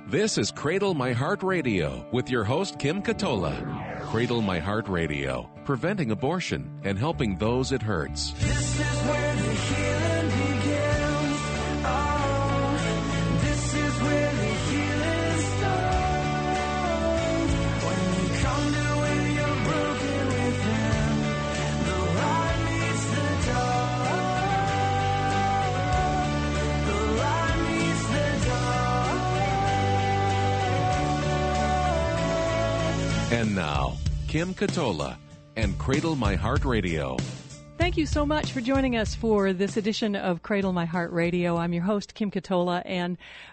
This is Cradle My Heart Radio with your host, Kim Katola. Cradle My Heart Radio, preventing abortion and helping those it hurts. This is where the healing begins. Oh, this is where the healing starts. When you come to where you're broken within, the light meets the dark. The light meets the dark. And now, Kim Katola and Cradle My Heart Radio. Thank you so much for joining us for this edition of Cradle My Heart Radio. I'm your host, Kim Katola, and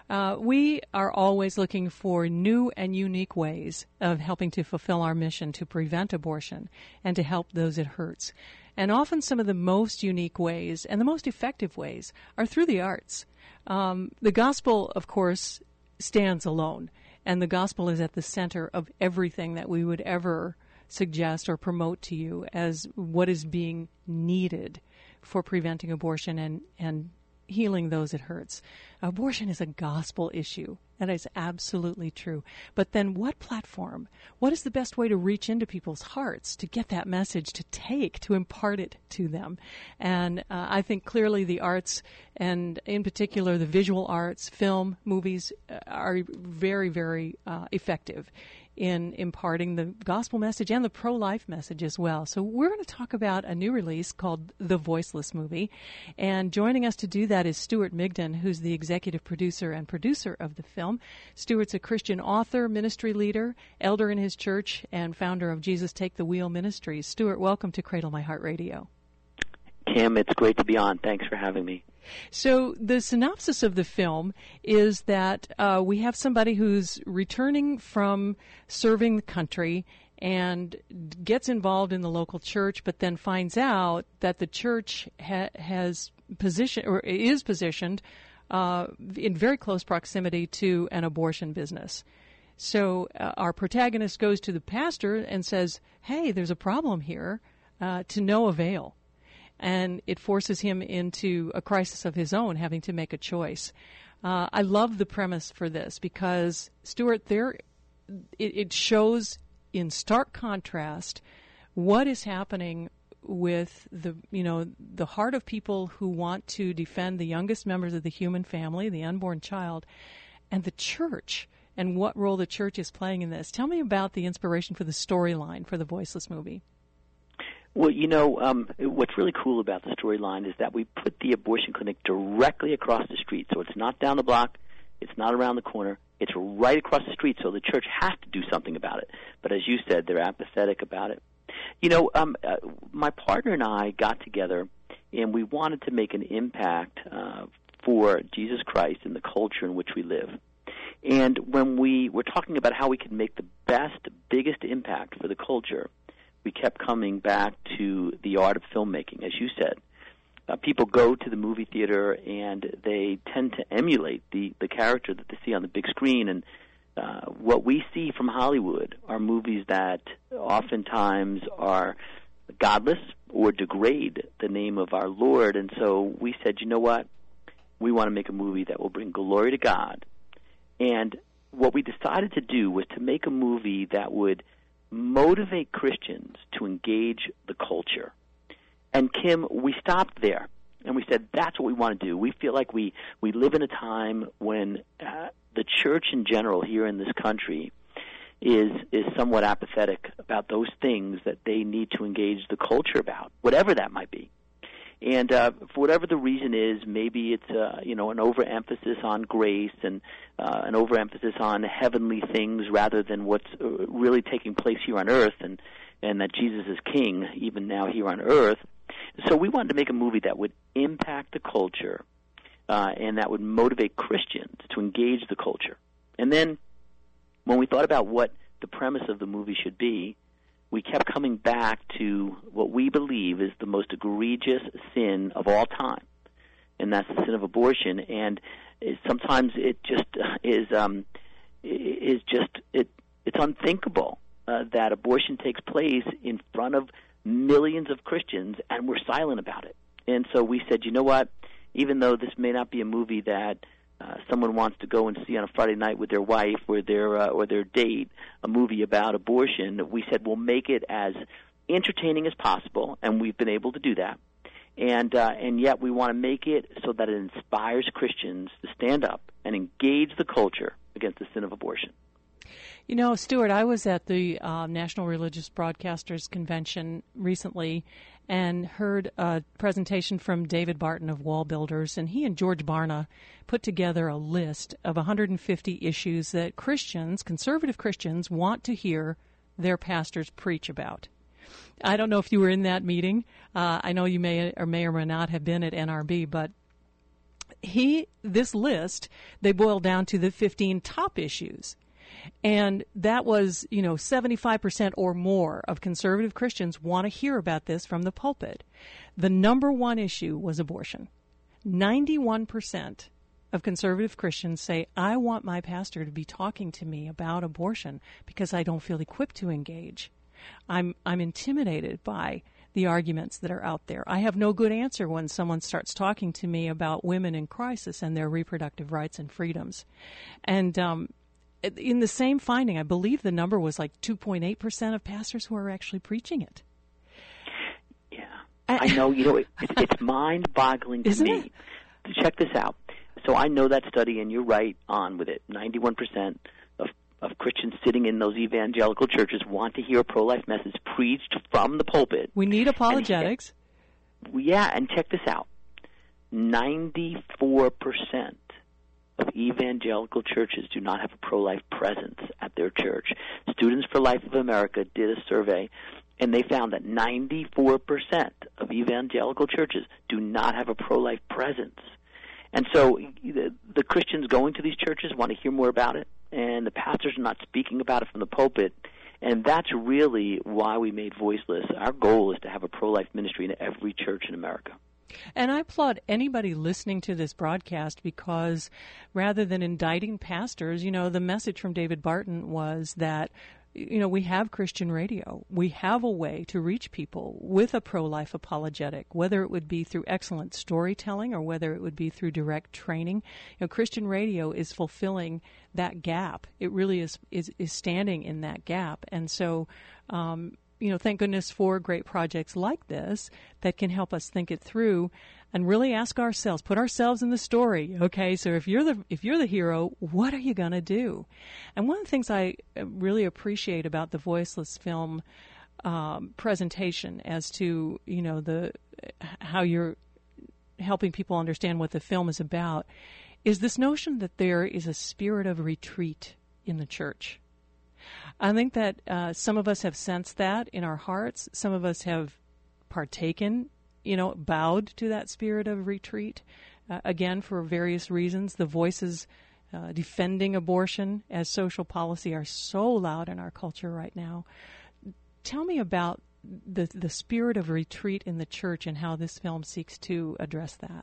we are always looking for new and unique ways of helping to fulfill our mission to prevent abortion and to help those it hurts. And often some of the most unique ways and the most effective ways are through the arts. The gospel, of course, stands alone, and the gospel is at the center of everything that we would ever suggest or promote to you as what is being needed for preventing abortion and healing those it hurts. Abortion is a gospel issue. That is absolutely true. But then what platform? What is the best way to reach into people's hearts, to get that message, to impart it to them? And I think clearly the arts, and in particular the visual arts, film, movies, are very, very effective in imparting the gospel message and the pro-life message as well. So we're going to talk about a new release called The Voiceless Movie. And joining us to do that is Stuart Migden, who's the executive producer and producer of the film. Stuart's a Christian author, ministry leader, elder in his church, and founder of Jesus Take the Wheel Ministries. Stuart, welcome to Cradle My Heart Radio. Kim, it's great to be on. Thanks for having me. So the synopsis of the film is that we have somebody who's returning from serving the country and gets involved in the local church, but then finds out that the church has positioned or is positioned in very close proximity to an abortion business. So our protagonist goes to the pastor and says, "Hey, there's a problem here," to no avail. And it forces him into a crisis of his own, having to make a choice. I love the premise for this because, Stuart, it shows in stark contrast what is happening with the heart of people who want to defend the youngest members of the human family, the unborn child, and the church, and what role the church is playing in this. Tell me about the inspiration for the storyline for the Voiceless Movie. Well, what's really cool about the storyline is that we put the abortion clinic directly across the street. So it's not down the block, it's not around the corner, it's right across the street, so the church has to do something about it. But as you said, they're apathetic about it. My partner and I got together, and we wanted to make an impact for Jesus Christ in the culture in which we live. And when we were talking about how we could make the best, biggest impact for the culture, we kept coming back to the art of filmmaking, as you said. People go to the movie theater and they tend to emulate the character that they see on the big screen. And what we see from Hollywood are movies that oftentimes are godless or degrade the name of our Lord. And so we said, you know what? We want to make a movie that will bring glory to God. And what we decided to do was to make a movie that would motivate Christians to engage the culture. And Kim, we stopped there, and we said that's what we want to do. We feel like we live in a time when the church in general here in this country is somewhat apathetic about those things that they need to engage the culture about, whatever that might be. And for whatever the reason is, maybe it's an overemphasis on grace and an overemphasis on heavenly things rather than what's really taking place here on earth, and that Jesus is king even now here on earth. So we wanted to make a movie that would impact the culture and that would motivate Christians to engage the culture. And then when we thought about what the premise of the movie should be, we kept coming back to what we believe is the most egregious sin of all time, and that's the sin of abortion. And sometimes it just it's unthinkable that abortion takes place in front of millions of Christians, and we're silent about it. And so we said, you know what? Even though this may not be a movie that someone wants to go and see on a Friday night with their wife or their date a movie about abortion, we said we'll make it as entertaining as possible, and we've been able to do that. And yet we want to make it so that it inspires Christians to stand up and engage the culture against the sin of abortion. You know, Stuart, I was at the National Religious Broadcasters Convention recently and heard a presentation from David Barton of Wall Builders, and he and George Barna put together a list of 150 issues that Christians, conservative Christians, want to hear their pastors preach about. I don't know if you were in that meeting. I know you may or may not have been at NRB, but this list, they boiled down to the 15 top issues. And that was, 75% or more of conservative Christians want to hear about this from the pulpit. The number one issue was abortion. 91% of conservative Christians say, I want my pastor to be talking to me about abortion because I don't feel equipped to engage. I'm intimidated by the arguments that are out there. I have no good answer when someone starts talking to me about women in crisis and their reproductive rights and freedoms. And in the same finding, I believe the number was like 2.8% of pastors who are actually preaching it. Yeah. I know, it's mind-boggling to Isn't me. it? Check this out. So I know that study, and you're right on with it. 91% of Christians sitting in those evangelical churches want to hear a pro-life message preached from the pulpit. We need apologetics. And check this out. 94% of evangelical churches do not have a pro-life presence at their church. Students for Life of America did a survey, and they found that 94% of evangelical churches do not have a pro-life presence. And so the Christians going to these churches want to hear more about it, and the pastors are not speaking about it from the pulpit. And that's really why we made Voiceless. Our goal is to have a pro-life ministry in every church in America. And I applaud anybody listening to this broadcast because rather than indicting pastors, the message from David Barton was that, we have Christian radio. We have a way to reach people with a pro-life apologetic, whether it would be through excellent storytelling or whether it would be through direct training. Christian radio is fulfilling that gap. It really is standing in that gap. And so, thank goodness for great projects like this that can help us think it through and really ask ourselves, put ourselves in the story. Okay, so if you're the hero, what are you going to do? And one of the things I really appreciate about the Voiceless film presentation as to how you're helping people understand what the film is about is this notion that there is a spirit of retreat in the church. I think that some of us have sensed that in our hearts. Some of us have partaken, bowed to that spirit of retreat, again, for various reasons. The voices defending abortion as social policy are so loud in our culture right now. Tell me about the spirit of retreat in the church and how this film seeks to address that.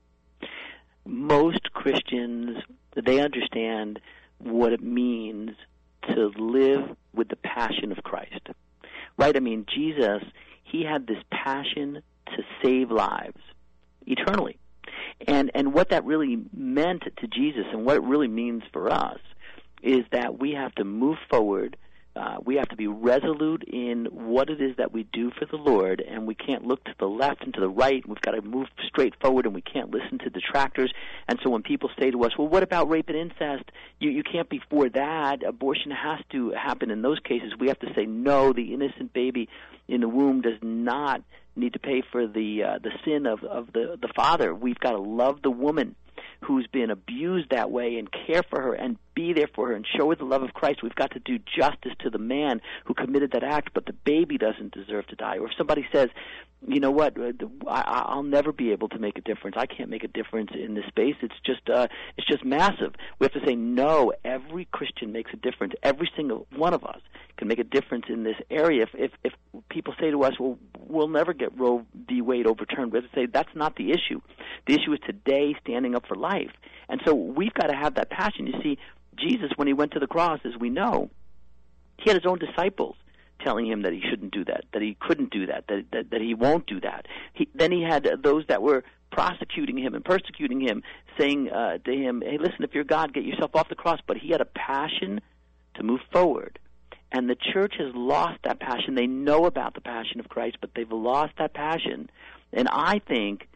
Most Christians, they understand what it means to live with the passion of Christ, right? I mean, Jesus, he had this passion to save lives eternally. And what that really meant to Jesus and what it really means for us is that we have to move forward. We have to be resolute in what it is that we do for the Lord, and we can't look to the left and to the right. We've got to move straight forward, and we can't listen to detractors. And so when people say to us, well, what about rape and incest? You can't be for that. Abortion has to happen in those cases. We have to say, no, the innocent baby in the womb does not need to pay for the sin of the father. We've got to love the woman who's been abused that way and care for her and be there for her and show her the love of Christ. We've got to do justice to the man who committed that act, but the baby doesn't deserve to die. Or if somebody says, you know what, I'll never be able to make a difference. I can't make a difference in this space. It's just massive. We have to say, no, every Christian makes a difference. Every single one of us can make a difference in this area. If people say to us, well, we'll never get Roe v. Wade overturned, we have to say that's not the issue. The issue is today standing up for life. And so we've got to have that passion. You see, Jesus, when he went to the cross, as we know, he had his own disciples telling him that he shouldn't do that he couldn't do that he won't do that. Then he had those that were prosecuting him and persecuting him, saying to him, hey, listen, if you're God, get yourself off the cross. But he had a passion to move forward. And the church has lost that passion. They know about the passion of Christ, but they've lost that passion. And I think,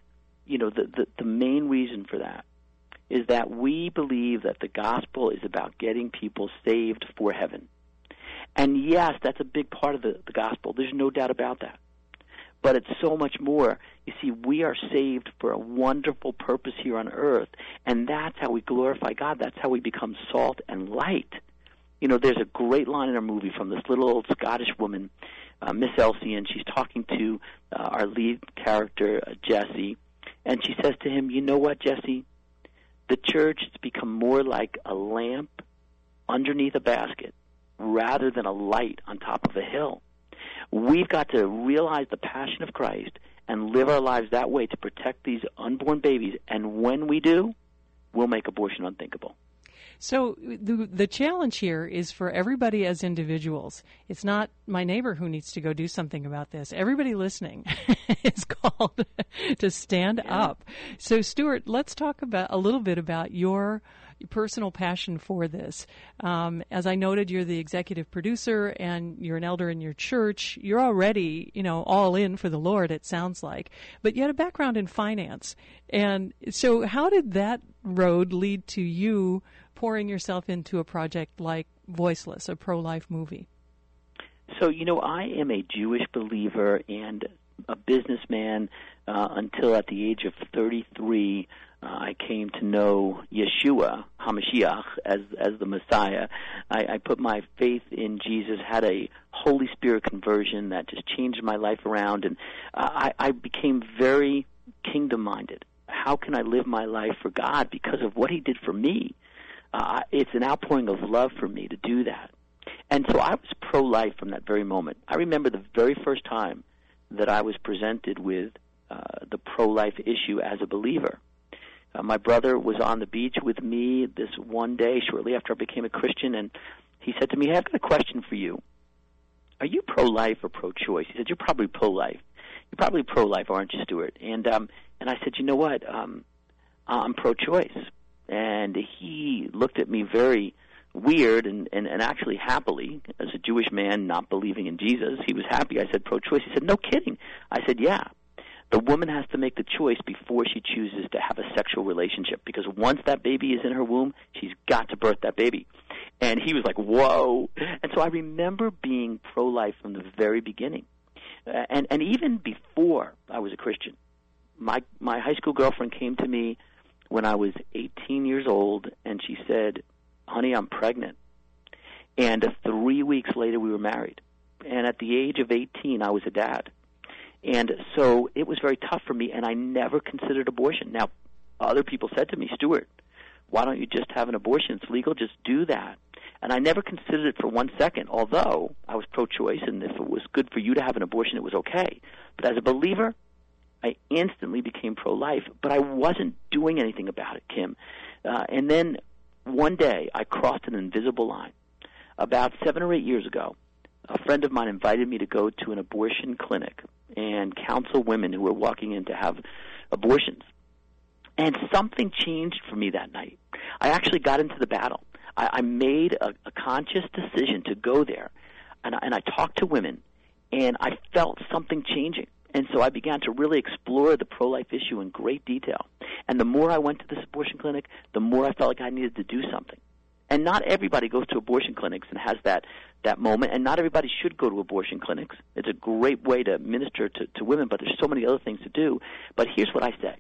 the main reason for that is that we believe that the gospel is about getting people saved for heaven. And yes, that's a big part of the gospel. There's no doubt about that. But it's so much more. You see, we are saved for a wonderful purpose here on earth, and that's how we glorify God. That's how we become salt and light. There's a great line in our movie from this little old Scottish woman, Miss Elsie, and she's talking to our lead character, Jesse, and she says to him, you know what, Jesse? The church has become more like a lamp underneath a basket rather than a light on top of a hill. We've got to realize the passion of Christ and live our lives that way to protect these unborn babies, and when we do, we'll make abortion unthinkable. So the challenge here is for everybody as individuals. It's not my neighbor who needs to go do something about this. Everybody listening is called to stand up. So, Stuart, let's talk about a little bit about your personal passion for this. As I noted, you're the executive producer and you're an elder in your church. You're already, all in for the Lord, it sounds like. But you had a background in finance. And so how did that road lead to you pouring yourself into a project like Voiceless, a pro-life movie? So, I am a Jewish believer and a businessman until at the age of 33, I came to know Yeshua HaMashiach as the Messiah. I put my faith in Jesus, had a Holy Spirit conversion that just changed my life around, and I became very kingdom-minded. How can I live my life for God because of what he did for me? It's an outpouring of love for me to do that. And so I was pro-life from that very moment. I remember the very first time that I was presented with the pro-life issue as a believer. My brother was on the beach with me this one day shortly after I became a Christian, and he said to me, hey, I've got a question for you. Are you pro-life or pro-choice? He said, you're probably pro-life. You're probably pro-life, aren't you, Stuart? And I said, you know what? I'm pro-choice. And he looked at me very weird and actually happily, as a Jewish man not believing in Jesus. He was happy. I said pro-choice. He said, no kidding. I said, yeah. The woman has to make the choice before she chooses to have a sexual relationship, because once that baby is in her womb, she's got to birth that baby. And he was like, whoa. And so I remember being pro-life from the very beginning. And even before I was a Christian, my high school girlfriend came to me when I was 18 years old, and she said, honey, I'm pregnant. And 3 weeks later, we were married. And at the age of 18, I was a dad. And so it was very tough for me, and I never considered abortion. Now, other people said to me, Stuart, why don't you just have an abortion? It's legal, just do that. And I never considered it for 1 second, although I was pro-choice, and if it was good for you to have an abortion, it was okay. But as a believer, I instantly became pro-life, but I wasn't doing anything about it, Kim. And then one day, I crossed an invisible line. About 7 or 8 years ago, a friend of mine invited me to go to an abortion clinic and counsel women who were walking in to have abortions. And something changed for me that night. I actually got into the battle. I made a conscious decision to go there, and I talked to women, and I felt something changing. And so I began to really explore the pro-life issue in great detail. And the more I went to this abortion clinic, the more I felt like I needed to do something. And not everybody goes to abortion clinics and has that moment, and not everybody should go to abortion clinics. It's a great way to minister to women, but there's so many other things to do. But here's what I say.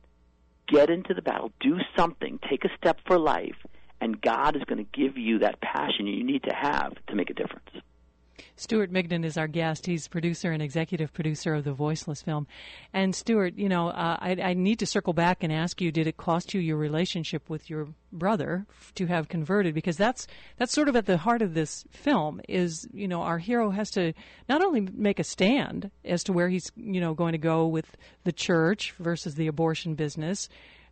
Get into the battle. Do something. Take a step for life, and God is going to give you that passion you need to have to make a difference. Stuart Migden is our guest. He's producer and executive producer of the Voiceless film. And Stuart, I need to circle back and ask you, did it cost you your relationship with your brother to have converted? Because that's sort of at the heart of this film is, our hero has to not only make a stand as to where he's, going to go with the church versus the abortion business,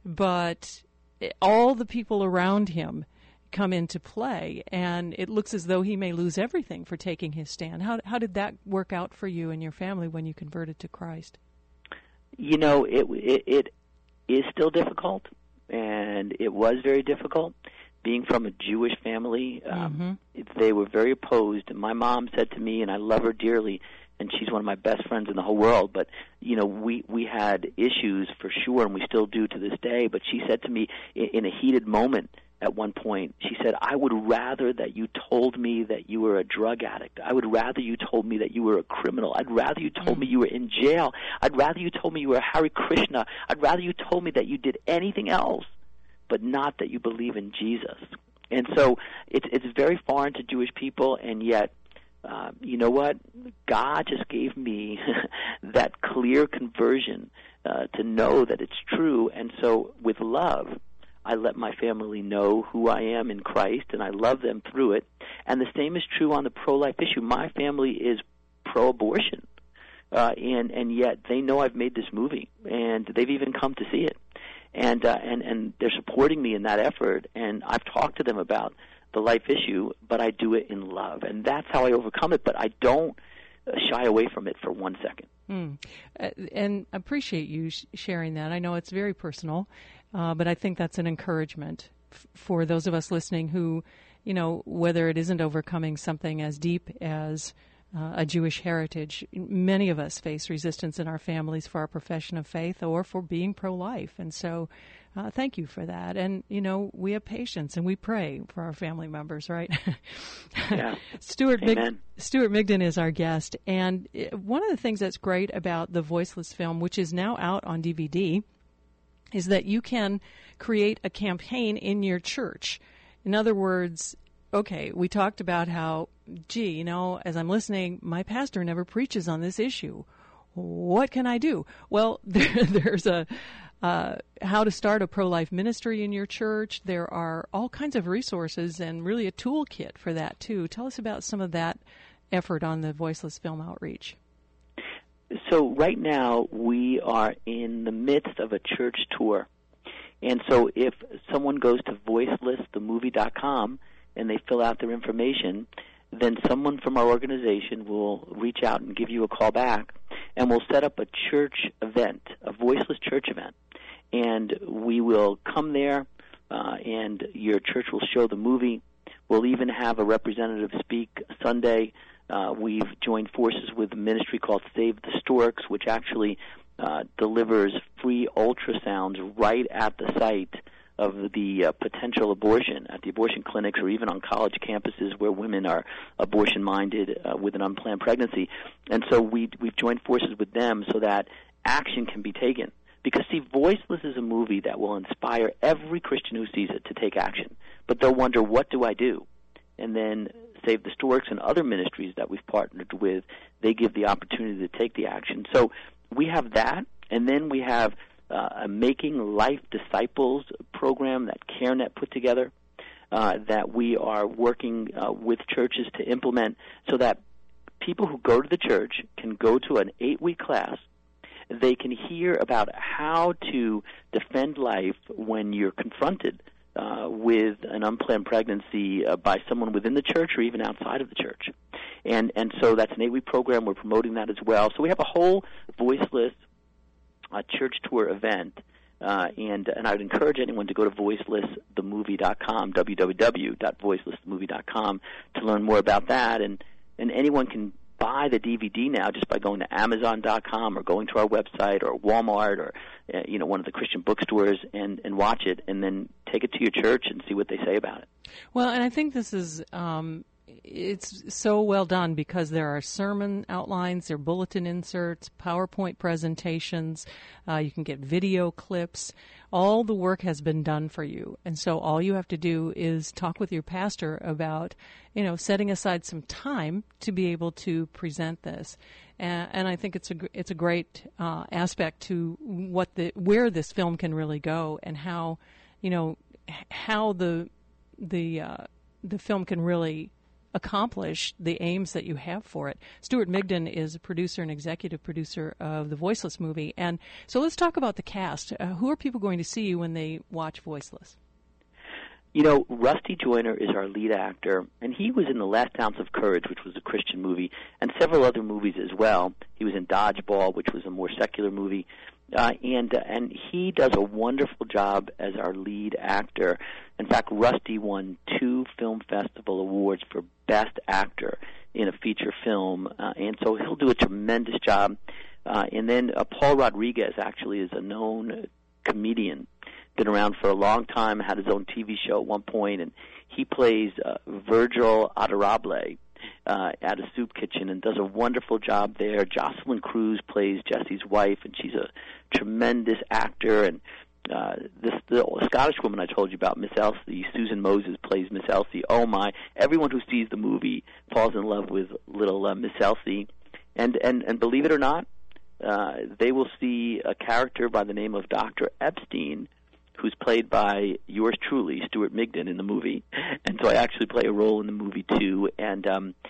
but all the people around him come into play, and it looks as though he may lose everything for taking his stand. How did that work out for you and your family when you converted to Christ? It is still difficult, and it was very difficult. Being from a Jewish family, they were very opposed. And my mom said to me, and I love her dearly, and she's one of my best friends in the whole world, but, you know, we had issues for sure, and we still do to this day. But she said to me in a heated moment at one point, she said, I would rather that you told me that you were a drug addict. I would rather you told me that you were a criminal. I'd rather you told me you were in jail. I'd rather you told me you were Hare Krishna. I'd rather you told me that you did anything else, but not that you believe in Jesus. And so it's very foreign to Jewish people, and yet, you know what? God just gave me that clear conversion to know that it's true. And so with love, I let my family know who I am in Christ, and I love them through it. And the same is true on the pro-life issue. My family is pro-abortion, and yet they know I've made this movie, and they've even come to see it. And they're supporting me in that effort, and I've talked to them about the life issue, but I do it in love, and that's how I overcome it. But I don't shy away from it for 1 second. And appreciate you sharing that. I know it's very personal, but I think that's an encouragement for those of us listening who, you know, whether it isn't overcoming something as deep as a Jewish heritage, many of us face resistance in our families for our profession of faith or for being pro-life. And so thank you for that. And, you know, we have patience and we pray for our family members, right? Yeah. Stuart Migden is our guest. And one of the things that's great about the Voiceless film, which is now out on DVD, is that you can create a campaign in your church. In other words, okay, we talked about how, gee, you know, as I'm listening, my pastor never preaches on this issue. What can I do? Well, there's a how to start a pro-life ministry in your church. There are all kinds of resources and really a toolkit for that, too. Tell us about some of that effort on the Voiceless Film Outreach. So right now we are in the midst of a church tour. And so if someone goes to voicelessthemovie.com and they fill out their information, then someone from our organization will reach out and give you a call back, and we'll set up a church event, a Voiceless church event. And we will come there, and your church will show the movie. We'll even have a representative speak Sunday. We've joined forces with a ministry called Save the Storks, which actually delivers free ultrasounds right at the site of the potential abortion at the abortion clinics or even on college campuses where women are abortion-minded with an unplanned pregnancy. And so we've joined forces with them so that action can be taken. Because, see, Voiceless is a movie that will inspire every Christian who sees it to take action. But they'll wonder, what do I do? And then Save the Storks and other ministries that we've partnered with, they give the opportunity to take the action. So we have that, and then we have a Making Life Disciples program that CareNet put together that we are working with churches to implement so that people who go to the church can go to an 8-week class. They can hear about how to defend life when you're confronted with an unplanned pregnancy by someone within the church or even outside of the church. And so that's an 8-week program. We're promoting that as well. So we have a whole Voiceless church tour event, and I would encourage anyone to go to voicelessthemovie.com, www.voicelessthemovie.com, to learn more about that. And anyone can buy the DVD now just by going to Amazon.com or going to our website or Walmart or one of the Christian bookstores and watch it, and then take it to your church and see what they say about it. Well, and I think this is it's so well done because there are sermon outlines, there are bulletin inserts, PowerPoint presentations, you can get video clips. All the work has been done for you. And so all you have to do is talk with your pastor about, setting aside some time to be able to present this. And I think it's a great aspect to where this film can really go and how the film can really accomplish the aims that you have for it. Stuart Migden is a producer and executive producer of the Voiceless movie. And so let's talk about the cast. Who are people going to see when they watch Voiceless? Rusty Joyner is our lead actor, and he was in The Last Ounce of Courage, which was a Christian movie, and several other movies as well. He was in Dodgeball, which was a more secular movie. And he does a wonderful job as our lead actor. In fact, Rusty won 2 film festival awards for Best Actor in a feature film, and so he'll do a tremendous job. And then Paul Rodriguez actually is a known comedian, been around for a long time, had his own TV show at one point, and he plays Virgil Adorable at a soup kitchen and does a wonderful job there. Jocelyn Cruz plays Jesse's wife, and she's a tremendous actor. And the Scottish woman I told you about, Miss Elsie, Susan Moses plays Miss Elsie. Oh my! Everyone who sees the movie falls in love with little Miss Elsie. And believe it or not, they will see a character by the name of Dr. Epstein, who's played by yours truly, Stuart Migden, in the movie. And so I actually play a role in the movie too. And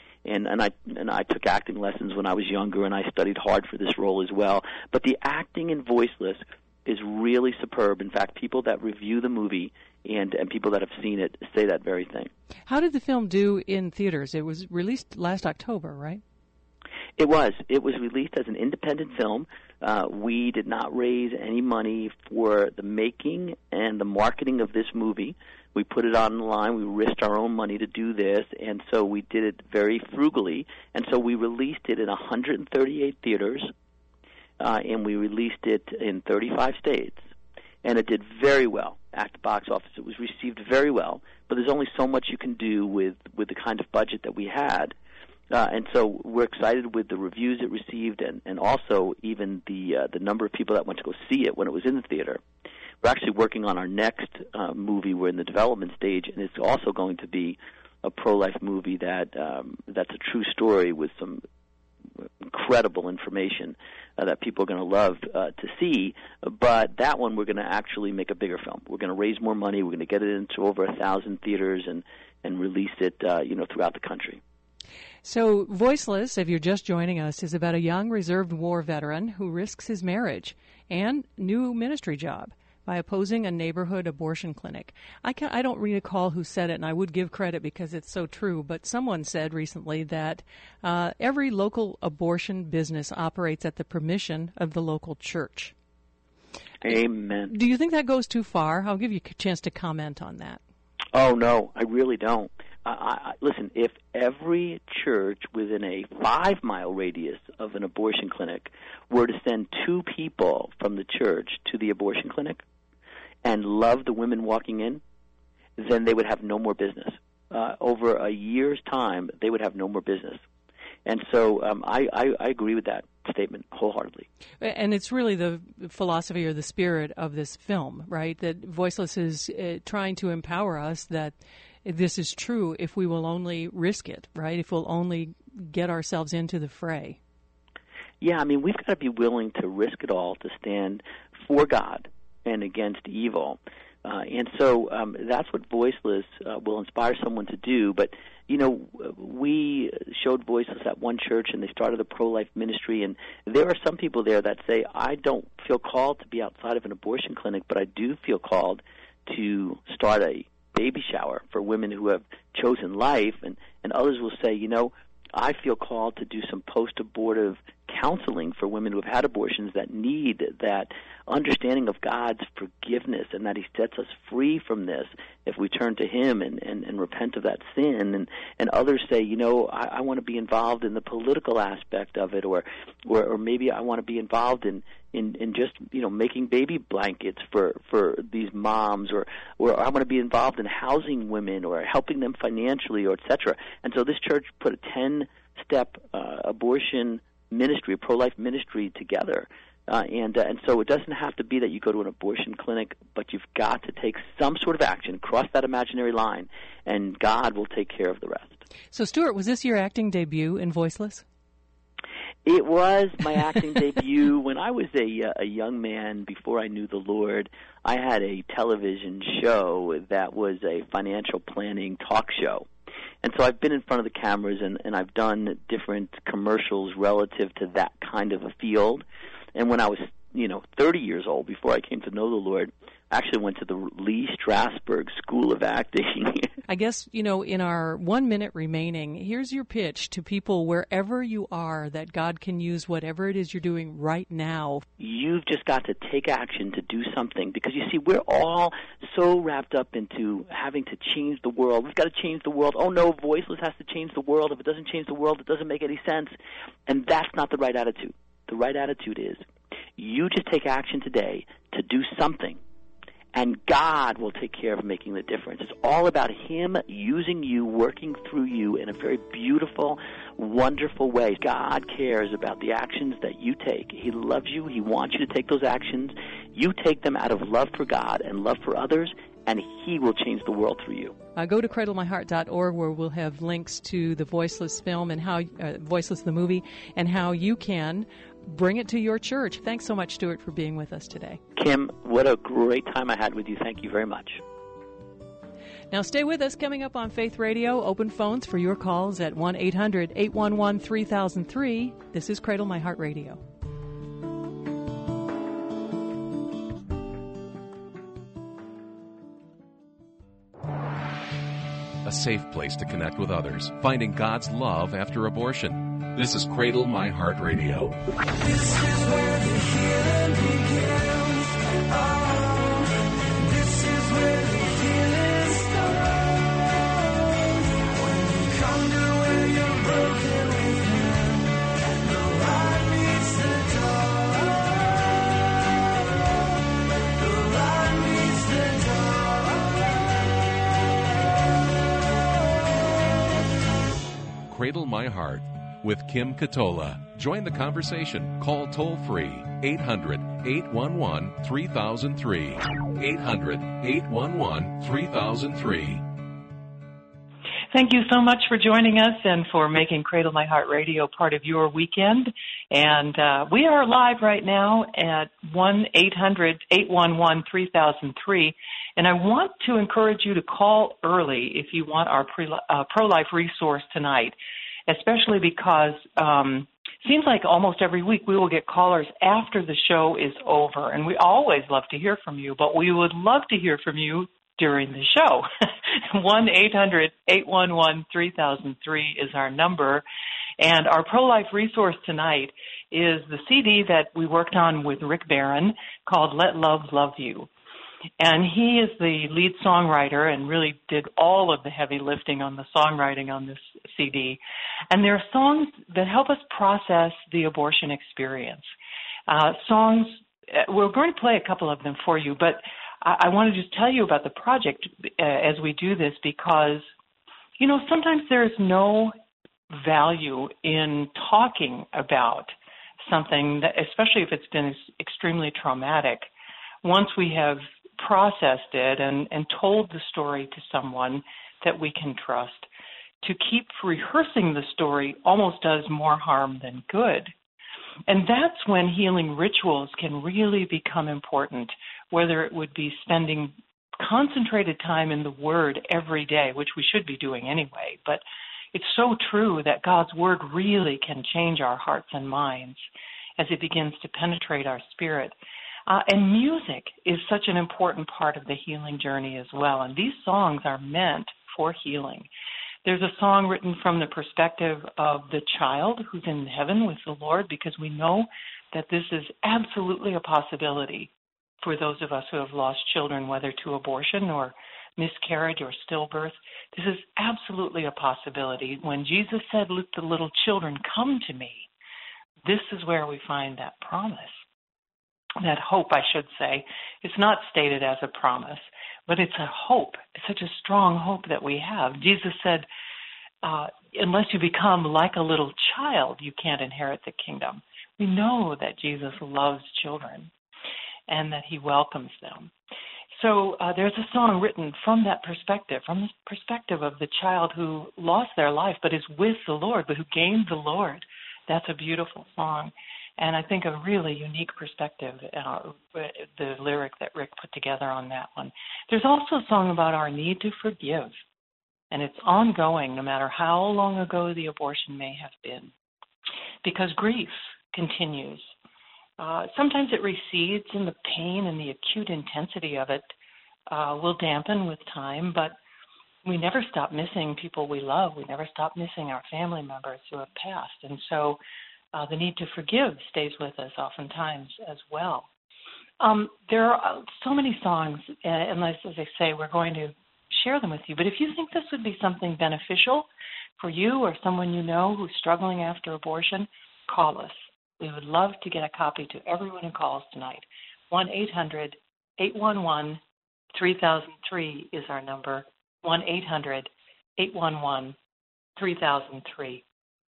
I took acting lessons when I was younger, and I studied hard for this role as well. But the acting in Voiceless is really superb. In fact, people that review the movie and people that have seen it say that very thing. How did the film do in theaters? It was released last October, right? It was. It was released as an independent film. We did not raise any money for the making and the marketing of this movie. We put it on the line. We risked our own money to do this, and so we did it very frugally. And so we released it in 138 theaters, and we released it in 35 states. And it did very well at the box office. It was received very well, but there's only so much you can do with the kind of budget that we had. And so we're excited with the reviews it received, and also even the number of people that went to go see it when it was in the theater. We're actually working on our next movie. We're in the development stage, and it's also going to be a pro-life movie that's a true story with some incredible information that people are going to love to see. But that one, we're going to actually make a bigger film. We're going to raise more money. We're going to get it into over 1,000 theaters and release it throughout the country. So Voiceless, if you're just joining us, is about a young reserved war veteran who risks his marriage and new ministry job by opposing a neighborhood abortion clinic. I don't recall who said it, and I would give credit because it's so true, but someone said recently that every local abortion business operates at the permission of the local church. Amen. Do you think that goes too far? I'll give you a chance to comment on that. Oh, no, I really don't. Listen, if every church within a 5-mile radius of an abortion clinic were to send 2 people from the church to the abortion clinic and love the women walking in, then they would have no more business. Over a year's time, they would have no more business. And so I agree with that statement wholeheartedly. And it's really the philosophy or the spirit of this film, right? That Voiceless is trying to empower us that this is true if we will only risk it, right? If we'll only get ourselves into the fray. Yeah, I mean, we've got to be willing to risk it all to stand for God and against evil. And so that's what Voiceless will inspire someone to do. But, we showed Voiceless at one church, and they started a pro-life ministry. And there are some people there that say, I don't feel called to be outside of an abortion clinic, but I do feel called to start a baby shower for women who have chosen life. And others will say, I feel called to do some post-abortive counseling for women who have had abortions that need that understanding of God's forgiveness and that He sets us free from this if we turn to Him and repent of that sin. And others say, I want to be involved in the political aspect of it, or maybe I want to be involved in just making baby blankets for these moms, or I want to be involved in housing women or helping them financially, or et cetera. And so this church put a 10-step abortion ministry, a pro-life ministry together. And so it doesn't have to be that you go to an abortion clinic, but you've got to take some sort of action, cross that imaginary line, and God will take care of the rest. So, Stuart, was this your acting debut in Voiceless? It was my acting debut. When I was a young man, before I knew the Lord, I had a television show that was a financial planning talk show. And so I've been in front of the cameras, and I've done different commercials relative to that kind of a field. And when I was, 30 years old, before I came to know the Lord, Actually went to the Lee Strasberg School of Acting. I guess, in our 1 minute remaining, here's your pitch to people wherever you are that God can use whatever it is you're doing right now. You've just got to take action to do something, because you see, we're all so wrapped up into having to change the world. We've got to change the world. Oh no, Voiceless has to change the world. If it doesn't change the world, it doesn't make any sense. And that's not the right attitude. The right attitude is you just take action today to do something, and God will take care of making the difference. It's all about Him using you, working through you in a very beautiful, wonderful way. God cares about the actions that you take. He loves you. He wants you to take those actions. You take them out of love for God and love for others, and He will change the world through you. Go to cradlemyheart.org, where we'll have links to the Voiceless film and how Voiceless the movie, and how you can bring it to your church. Thanks so much, Stuart, for being with us today. Kim, what a great time I had with you. Thank you very much. Now stay with us. Coming up on Faith Radio, open phones for your calls at 1-800-811-3003. This is Cradle My Heart Radio. A safe place to connect with others, finding God's love after abortion. This is Cradle My Heart Radio. This is where the healing begins. Oh, this is where the healing starts. When you come to where you're broken within, the light meets the dark. The light meets the dark. Cradle My Heart with Kim Katola. Join the conversation. Call toll-free 800-811-3003. 800-811-3003. Thank you so much for joining us and for making Cradle My Heart Radio part of your weekend. And we are live right now at 1-800-811-3003. And I want to encourage you to call early if you want our pro-life resource tonight, especially because seems like almost every week we will get callers after the show is over. And we always love to hear from you, but we would love to hear from you during the show. 1-800-811-3003 is our number. And our pro-life resource tonight is the CD that we worked on with Rick Barron called Let Love Love You. And he is the lead songwriter and really did all of the heavy lifting on the songwriting on this CD. And there are songs that help us process the abortion experience. Songs, we're going to play a couple of them for you, but I want to just tell you about the project as we do this because, sometimes there's no value in talking about something, that, especially if it's been extremely traumatic. Once we have processed it and told the story to someone that we can trust, to keep rehearsing the story almost does more harm than good. And that's when healing rituals can really become important, whether it would be spending concentrated time in the Word every day, which we should be doing anyway. But it's so true that God's Word really can change our hearts and minds as it begins to penetrate our spirit. And music is such an important part of the healing journey as well. And these songs are meant for healing. There's a song written from the perspective of the child who's in heaven with the Lord, because we know that this is absolutely a possibility for those of us who have lost children, whether to abortion or miscarriage or stillbirth. This is absolutely a possibility. When Jesus said, "Let the little children come to me," this is where we find that promise. That hope, I should say. It's not stated as a promise, but it's a hope. It's such a strong hope that we have. Jesus said, unless you become like a little child, you can't inherit the kingdom. We know that Jesus loves children and that he welcomes them. So there's a song written from that perspective, from the perspective of the child who lost their life but is with the Lord, but who gained the Lord. That's a beautiful song. And I think a really unique perspective, the lyric that Rick put together on that one. There's also a song about our need to forgive. And it's ongoing, no matter how long ago the abortion may have been. Because grief continues. Sometimes it recedes and the pain and the acute intensity of it will dampen with time, but we never stop missing people we love. We never stop missing our family members who have passed. And so the need to forgive stays with us oftentimes as well. There are so many songs, and as I say, we're going to share them with you. But if you think this would be something beneficial for you or someone you know who's struggling after abortion, call us. We would love to get a copy to everyone who calls tonight. 1-800-811-3003 is our number. 1-800-811-3003.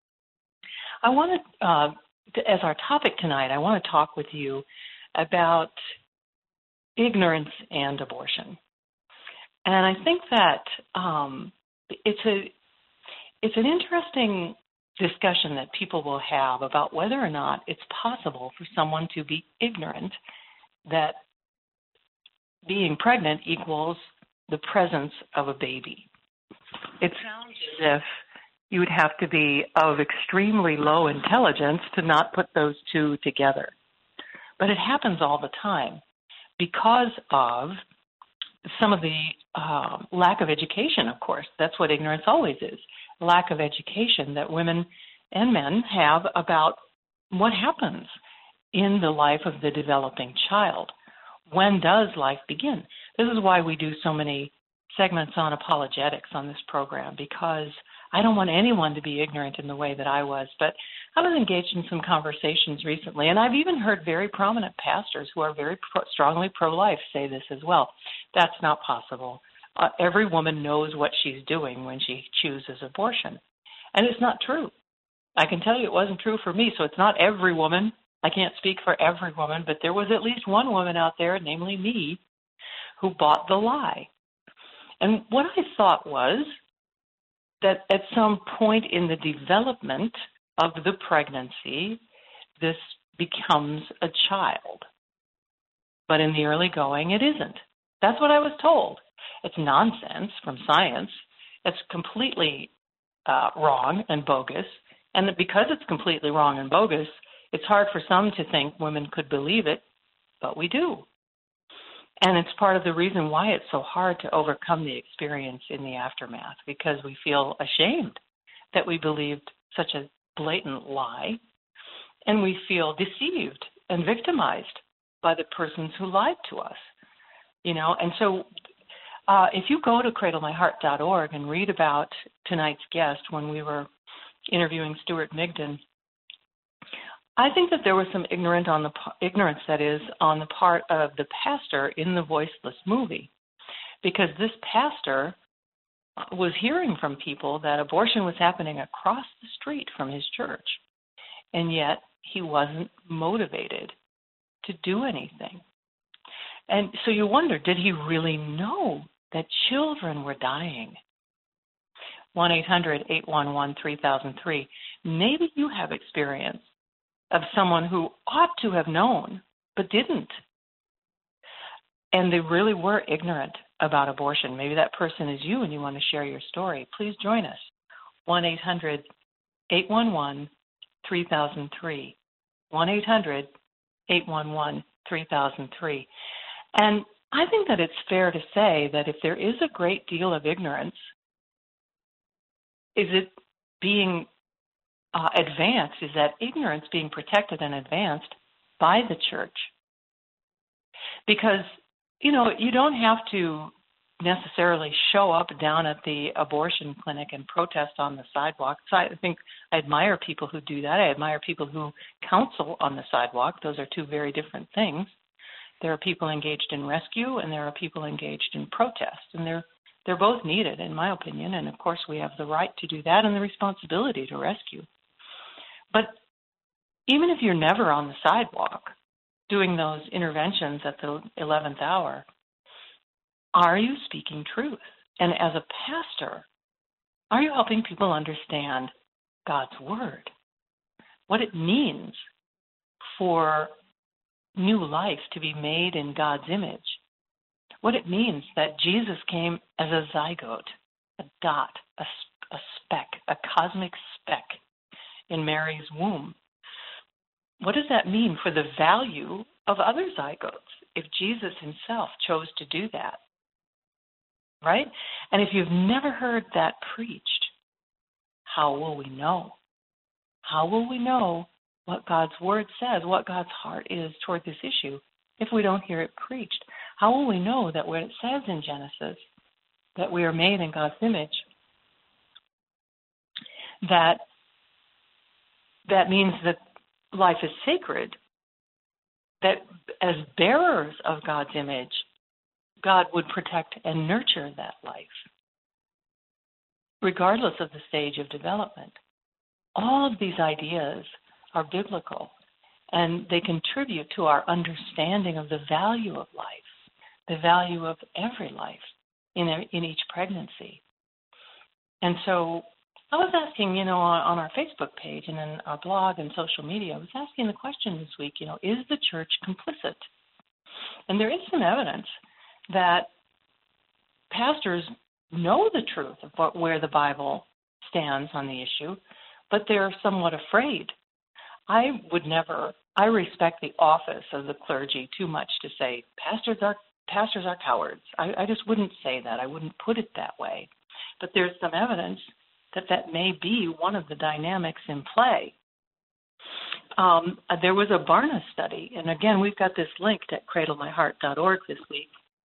I want to, as our topic tonight, I want to talk with you about ignorance and abortion. And I think that it's an interesting discussion that people will have about whether or not it's possible for someone to be ignorant that being pregnant equals the presence of a baby. It sounds as if you would have to be of extremely low intelligence to not put those two together. But it happens all the time because of some of the lack of education, of course. That's what ignorance always is, lack of education that women and men have about what happens in the life of the developing child. When does life begin? This is why we do so many segments on apologetics on this program, because I don't want anyone to be ignorant in the way that I was. But I was engaged in some conversations recently, and I've even heard very prominent pastors who are very strongly pro-life say this as well. That's not possible. Every woman knows what she's doing when she chooses abortion. And it's not true. I can tell you it wasn't true for me, so it's not every woman. I can't speak for every woman, but there was at least one woman out there, namely me, who bought the lie. And what I thought was that at some point in the development of the pregnancy, this becomes a child. But in the early going, it isn't. That's what I was told. It's nonsense from science. It's completely wrong and bogus. And because it's completely wrong and bogus, it's hard for some to think women could believe it, but we do. And it's part of the reason why it's so hard to overcome the experience in the aftermath, because we feel ashamed that we believed such a blatant lie, and we feel deceived and victimized by the persons who lied to us. You know, and so if you go to cradlemyheart.org and read about tonight's guest when we were interviewing Stuart Migden, I think that there was some ignorance on the part of the pastor in the Voiceless movie, because this pastor was hearing from people that abortion was happening across the street from his church, and yet he wasn't motivated to do anything. And so you wonder, did he really know that children were dying? 1-800-811-3003. Maybe you have experience of someone who ought to have known but didn't. And they really were ignorant about abortion. Maybe that person is you and you want to share your story. Please join us. 1-800-811-3003. 1-800-811-3003. And I think that it's fair to say that if there is a great deal of ignorance, is it being advanced? Is that ignorance being protected and advanced by the church? Because, you know, you don't have to necessarily show up down at the abortion clinic and protest on the sidewalk. So I think I admire people who do that. I admire people who counsel on the sidewalk. Those are two very different things. There are people engaged in rescue, and there are people engaged in protest, and they're both needed, in my opinion. And of course, we have the right to do that and the responsibility to rescue. But even if you're never on the sidewalk doing those interventions at the 11th hour, are you speaking truth? And as a pastor, are you helping people understand God's word? What it means for new life to be made in God's image? What it means that Jesus came as a zygote, a dot, a speck, a cosmic speck in Mary's womb. what does that mean for the value of other zygotes if Jesus himself chose to do that? Right? And if you've never heard that preached, how will we know? How will we know what God's word says, what God's heart is toward this issue, if we don't hear it preached? How will we know that when it says in Genesis that we are made in God's image, that means that life is sacred, that as bearers of God's image, God would protect and nurture that life, regardless of the stage of development. All of these ideas are biblical, and they contribute to our understanding of the value of life, the value of every life in each pregnancy. And so I was asking, on our Facebook page and in our blog and social media, I was asking the question this week, is the church complicit? And there is some evidence that pastors know the truth of where the Bible stands on the issue, but they're somewhat afraid. I respect the office of the clergy too much to say pastors are cowards. I just wouldn't say that. I wouldn't put it that way. But there's some evidence that may be one of the dynamics in play. There was a Barna study, and again, we've got this linked at cradlemyheart.org this week.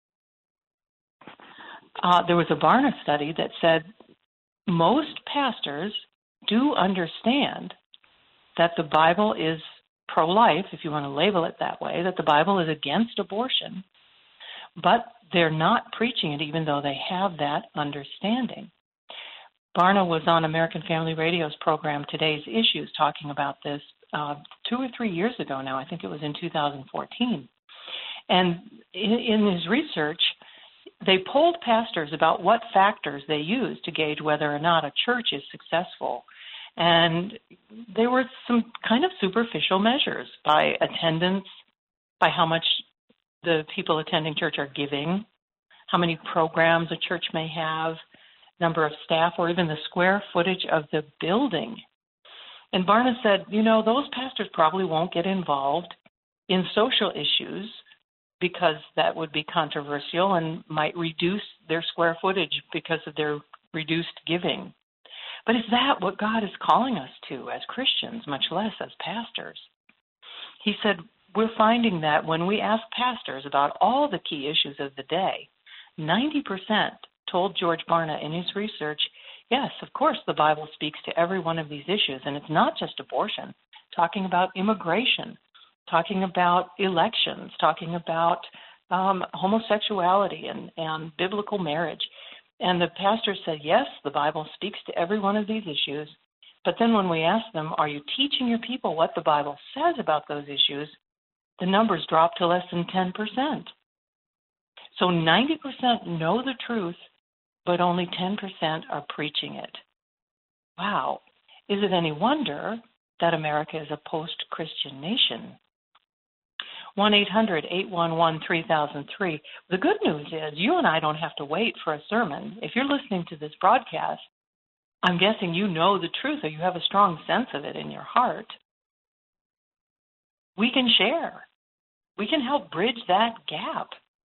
There was a Barna study that said most pastors do understand that the Bible is pro-life, if you want to label it that way, that the Bible is against abortion, but they're not preaching it even though they have that understanding. Barna was on American Family Radio's program Today's Issues talking about this 2 or 3 years ago now. I think it was in 2014. And in his research, they polled pastors about what factors they use to gauge whether or not a church is successful. And there were some kind of superficial measures by attendance, by how much the people attending church are giving, how many programs a church may have, number of staff, or even the square footage of the building. And Barna said, those pastors probably won't get involved in social issues because that would be controversial and might reduce their square footage because of their reduced giving. But is that what God is calling us to as Christians, much less as pastors? He said, we're finding that when we ask pastors about all the key issues of the day, 90% told George Barna in his research, yes, of course the Bible speaks to every one of these issues, and it's not just abortion, talking about immigration, talking about elections, talking about homosexuality and biblical marriage. And the pastor said, yes, the Bible speaks to every one of these issues, but then when we ask them, are you teaching your people what the Bible says about those issues, the numbers drop to less than 10%. So 90% know the truth, but only 10% are preaching it. Wow. Is it any wonder that America is a post-Christian nation? 1-800-811-3003. The good news is you and I don't have to wait for a sermon. If you're listening to this broadcast, I'm guessing you know the truth or you have a strong sense of it in your heart. We can share. We can help bridge that gap.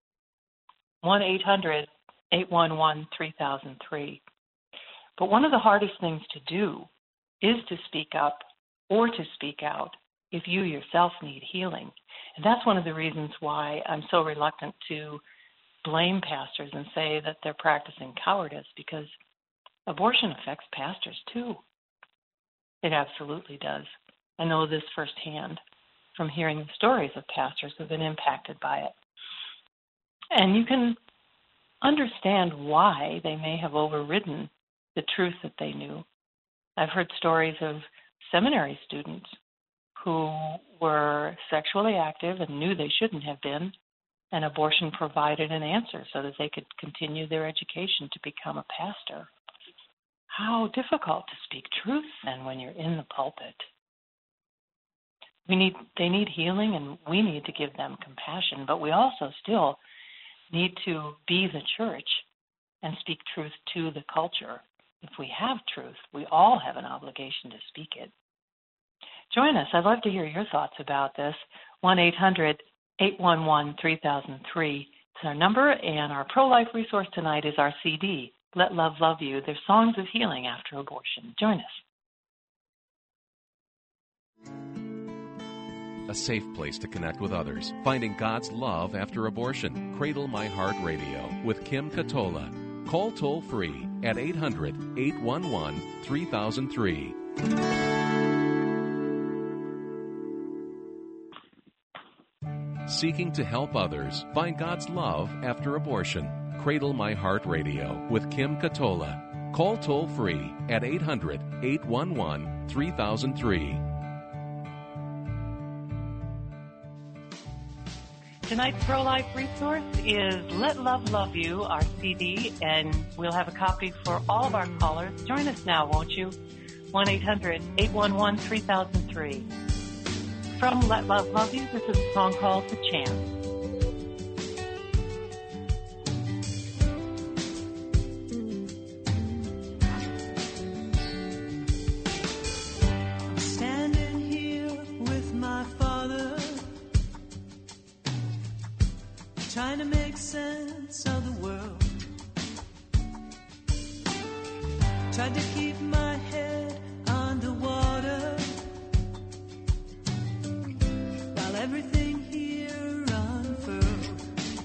1-800-811-3003. But one of the hardest things to do is to speak up or to speak out if you yourself need healing. And that's one of the reasons why I'm so reluctant to blame pastors and say that they're practicing cowardice, because abortion affects pastors too. It absolutely does. I know this firsthand from hearing the stories of pastors who have been impacted by it. And you can understand why they may have overridden the truth that they knew. I've heard stories of seminary students who were sexually active and knew they shouldn't have been, and abortion provided an answer so that they could continue their education to become a pastor. How difficult to speak truth then when you're in the pulpit. They need healing, and we need to give them compassion, but we also still need to be the church and speak truth to the culture. If we have truth, we all have an obligation to speak it. Join us. I'd love to hear your thoughts about this. 1-800-811-3003 is our number, and our pro-life resource tonight is our CD, Let Love Love You. There's songs of healing after abortion. Join us. A safe place to connect with others. Finding God's love after abortion. Cradle My Heart Radio with Kim Katola. Call toll-free at 800-811-3003. Seeking to help others find God's love after abortion. Cradle My Heart Radio with Kim Katola. Call toll-free at 800-811-3003. Tonight's pro-life resource is Let Love Love You, our CD, and we'll have a copy for all of our callers. Join us now, won't you? 1-800-811-3003. From Let Love Love You, this is a song called The Chance. Trying to make sense of the world. Tried to keep my head underwater while everything here unfurled.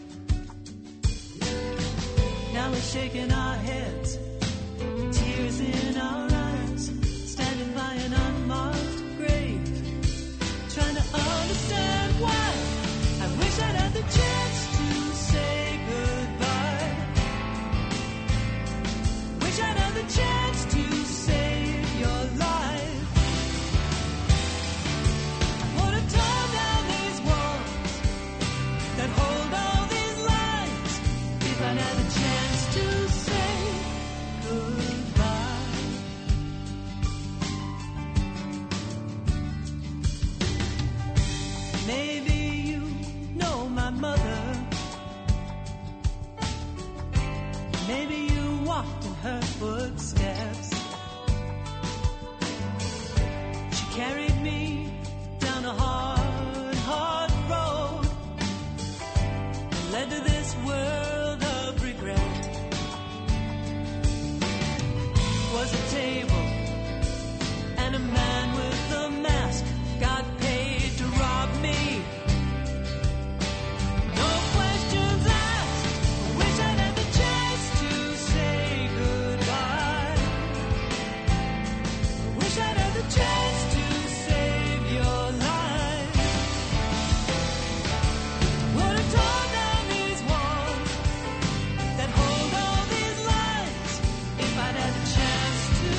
Now we're shaking our heads, tears in our eyes, standing by an unmarked grave, trying to understand why. I wish I'd had the chance to say goodbye. Wish I'd had the chance to save your life. I would have torn down these walls that hold all these lines if I'd had the chance to say goodbye. Maybe you know my mother. Maybe you walked in her footsteps. She carried me down a hard, hard road that led to this world of regret. Was a table and a man with a mask got paid to rob me. No questions asked. Wish I'd had the chance to say goodbye. Wish I'd had the chance to save your life. Would have torn down these walls that hold all these lines if I'd had the chance to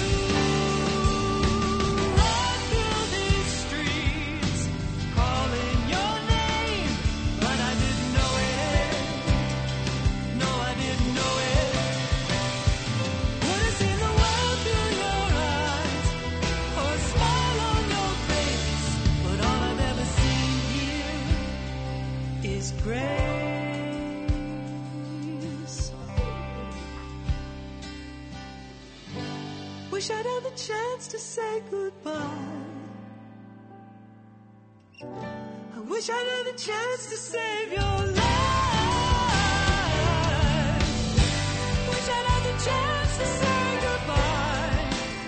run through these streets calling your name, but I didn't know it. No, I didn't know it. Would have seen the world through your eyes or a smile on your face, but all I've ever seen here is grace. Wish I'd had the chance to say goodbye. I wish I'd had the chance to save your life. Wish I'd had the chance to say goodbye.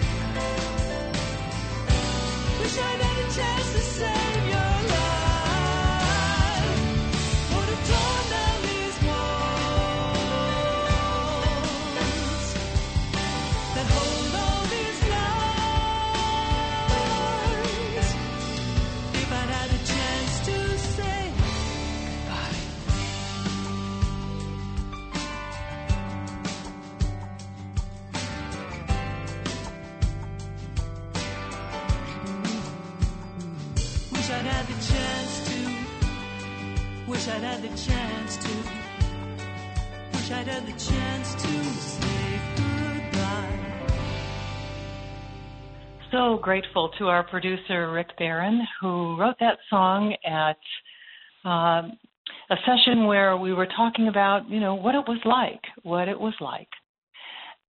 Wish I'd had the chance to save your life. Would have torn down these walls that hold all these lies if I'd had a chance to say goodbye. Wish I'd had the chance to. Wish I'd had the chance to. Wish I'd had the chance to say goodbye. So grateful to our producer, Rick Barron, who wrote that song at a session where we were talking about, what it was like.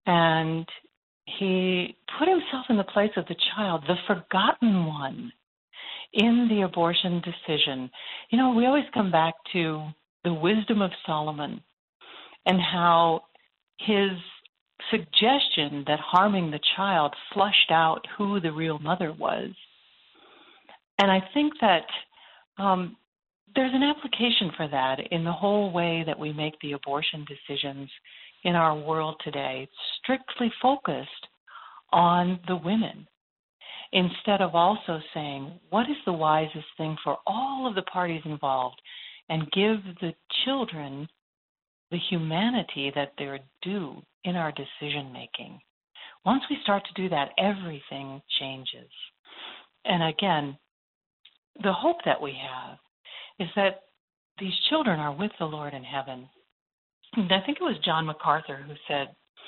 And he put himself in the place of the child, the forgotten one, in the abortion decision. You know, we always come back to the wisdom of Solomon and how his suggestion that harming the child flushed out who the real mother was. And I think that there's an application for that in the whole way that we make the abortion decisions in our world today. It's strictly focused on the women, instead of also saying, what is the wisest thing for all of the parties involved, and give the children the humanity that they're due in our decision making. Once we start to do that, everything changes. And again, the hope that we have is that these children are with the Lord in heaven. And I think it was John MacArthur who said,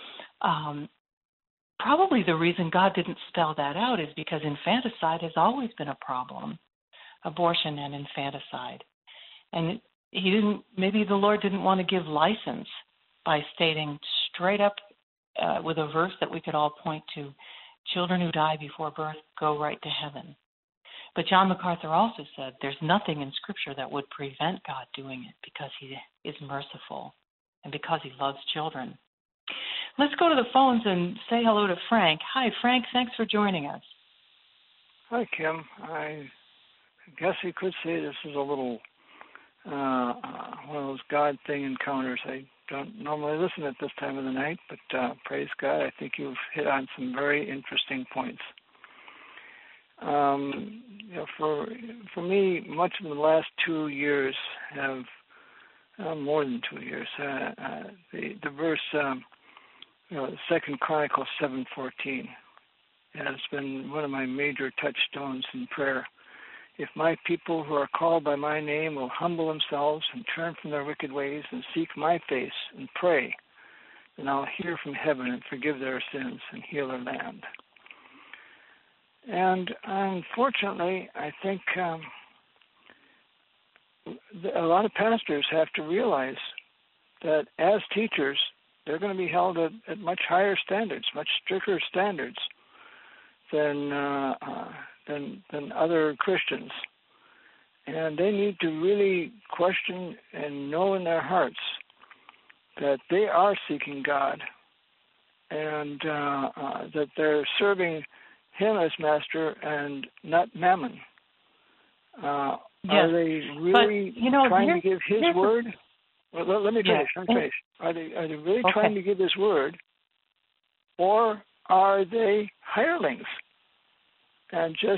probably the reason God didn't spell that out is because infanticide has always been a problem, abortion and infanticide. And maybe the Lord didn't want to give license by stating straight up with a verse that we could all point to, children who die before birth go right to heaven. But John MacArthur also said there's nothing in Scripture that would prevent God doing it because he is merciful and because he loves children. Let's go to the phones and say hello to Frank. Hi, Frank. Thanks for joining us. Hi, Kim. I guess you could say this is a little one of those God thing encounters. I don't normally listen at this time of the night, but praise God, I think you've hit on some very interesting points. For me, much of the last 2 years have more than 2 years. The verse, 2 Chronicles 7:14, has been one of my major touchstones in prayer. If my people who are called by my name will humble themselves and turn from their wicked ways and seek my face and pray, then I'll hear from heaven and forgive their sins and heal their land. And unfortunately, I think a lot of pastors have to realize that as teachers, they're going to be held at much higher standards, much stricter standards than other Christians. And they need to really question and know in their hearts that they are seeking God and that they're serving him as master and not mammon. Yes. Are they really trying to give his word? Well, let me finish. Are they really trying to give his word, or are they hirelings and just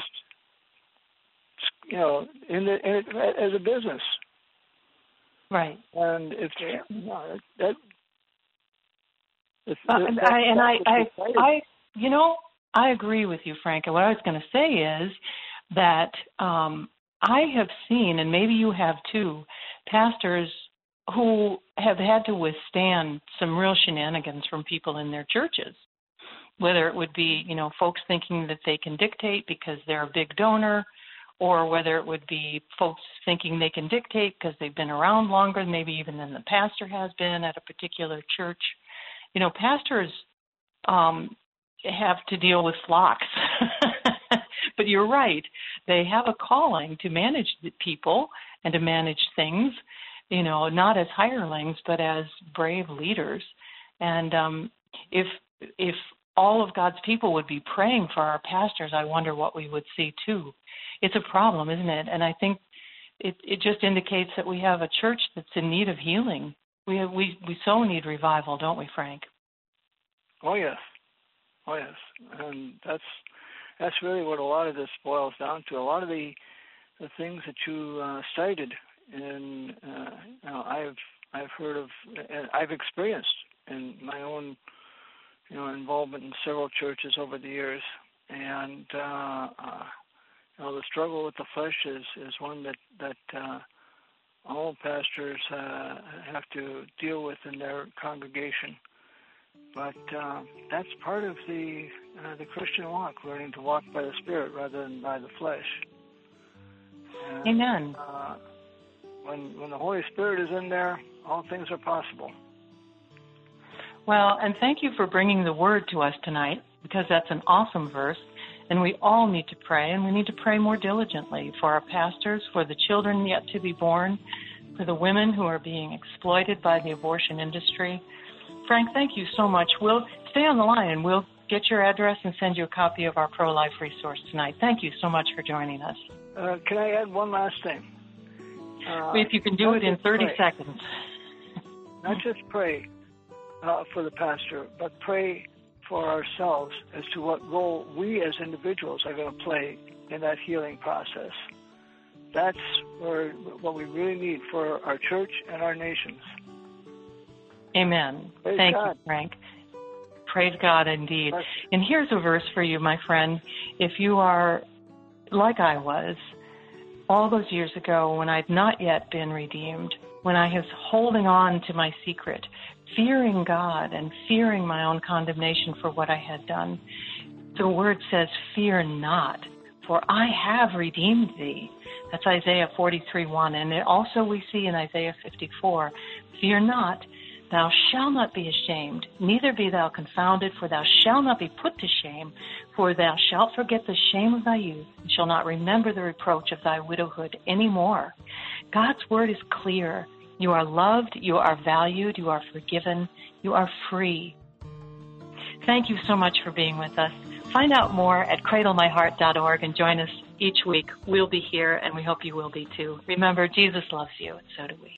in it as a business? Right. And if I agree with you, Frank. And what I was going to say is that I have seen, and maybe you have too, pastors who have had to withstand some real shenanigans from people in their churches, whether it would be, folks thinking that they can dictate because they're a big donor, or whether it would be folks thinking they can dictate because they've been around longer, maybe even than the pastor has been at a particular church. Pastors have to deal with flocks. But you're right. They have a calling to manage the people and to manage things, not as hirelings, but as brave leaders. And if all of God's people would be praying for our pastors, I wonder what we would see too. It's a problem, isn't it? And I think it just indicates that we have a church that's in need of healing. We so need revival, don't we, Frank? Oh yes, and that's really what a lot of this boils down to. A lot of the things that you cited, and I've heard of, and I've experienced in my own involvement in several churches over the years, and the struggle with the flesh is one that all pastors have to deal with in their congregation. But that's part of the Christian walk, learning to walk by the Spirit rather than by the flesh. And, Amen. When the Holy Spirit is in there, all things are possible. Well, and thank you for bringing the word to us tonight, because that's an awesome verse. And we all need to pray, and we need to pray more diligently for our pastors, for the children yet to be born, for the women who are being exploited by the abortion industry. Frank, thank you so much. We'll stay on the line, and we'll get your address and send you a copy of our pro-life resource tonight. Thank you so much for joining us. Can I add one last thing? If you can do it in 30 seconds. Not just pray for the pastor, but pray for ourselves as to what role we as individuals are going to play in that healing process. That's what we really need for our church and our nations. Amen. Praise Thank God. you, Frank. Praise God indeed. And here's a verse for you, my friend. If you are like I was all those years ago when I'd not yet been redeemed, when I was holding on to my secret, fearing God and fearing my own condemnation for what I had done, the word says, fear not, for I have redeemed thee. That's Isaiah 43:1. And also we see in Isaiah 54, fear not, thou shalt not be ashamed, neither be thou confounded, for thou shalt not be put to shame, for thou shalt forget the shame of thy youth, and shalt not remember the reproach of thy widowhood any more. God's word is clear. You are loved, you are valued, you are forgiven, you are free. Thank you so much for being with us. Find out more at cradlemyheart.org and join us each week. We'll be here, and we hope you will be too. Remember, Jesus loves you, and so do we.